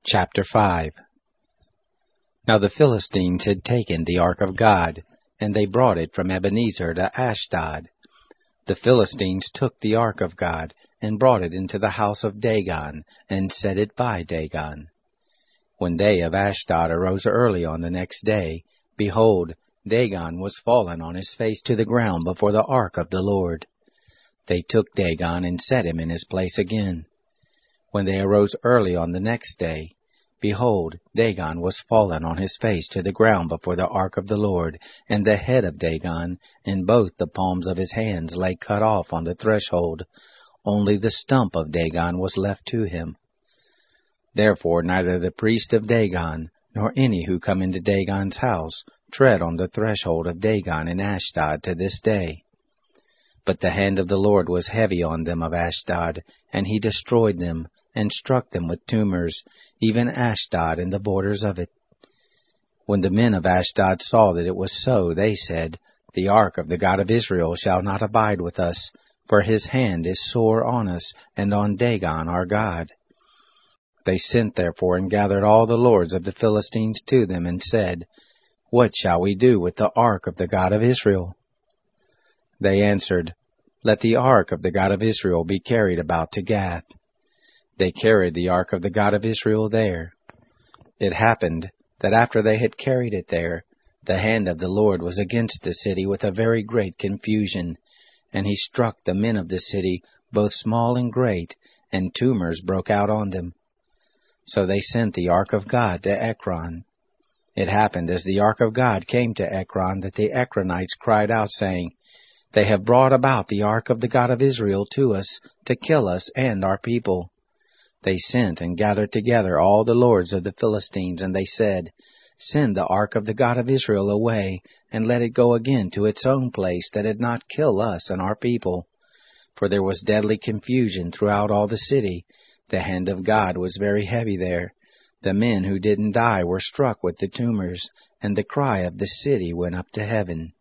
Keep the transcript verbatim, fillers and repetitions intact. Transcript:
Chapter five. Now the Philistines had taken the ark of God, and they brought it from Ebenezer to Ashdod. The Philistines took the ark of God, and brought it into the house of Dagon, and set it by Dagon. When they of Ashdod arose early on the next day, behold, Dagon was fallen on his face to the ground before the ark of the Lord. They took Dagon and set him in his place again. When they arose early on the next day, behold, Dagon was fallen on his face to the ground before the ark of the Lord, and the head of Dagon and both the palms of his hands lay cut off on the threshold. Only the stump of Dagon was left to him. Therefore neither the priest of Dagon, nor any who come into Dagon's house, tread on the threshold of Dagon in Ashdod to this day. But the hand of the Lord was heavy on them of Ashdod, and he destroyed them, and struck them with tumors, even Ashdod and the borders of it. When the men of Ashdod saw that it was so, they said, The ark of the God of Israel shall not abide with us, for his hand is sore on us, and on Dagon our God. They sent therefore and gathered all the lords of the Philistines to them, and said, What shall we do with the ark of the God of Israel? They answered, Let the ark of the God of Israel be carried about to Gath. They carried the ark of the God of Israel there. It happened that after they had carried it there, the hand of the Lord was against the city with a very great confusion, and he struck the men of the city, both small and great, and tumors broke out on them. So they sent the ark of God to Ekron. It happened as the ark of God came to Ekron that the Ekronites cried out, saying, They have brought about the ark of the God of Israel to us, to kill us and our people. They sent and gathered together all the lords of the Philistines, and they said, Send the ark of the God of Israel away, and let it go again to its own place, that it not kill us and our people. For there was deadly confusion throughout all the city. The hand of God was very heavy there. The men who didn't die were struck with the tumors, and the cry of the city went up to heaven.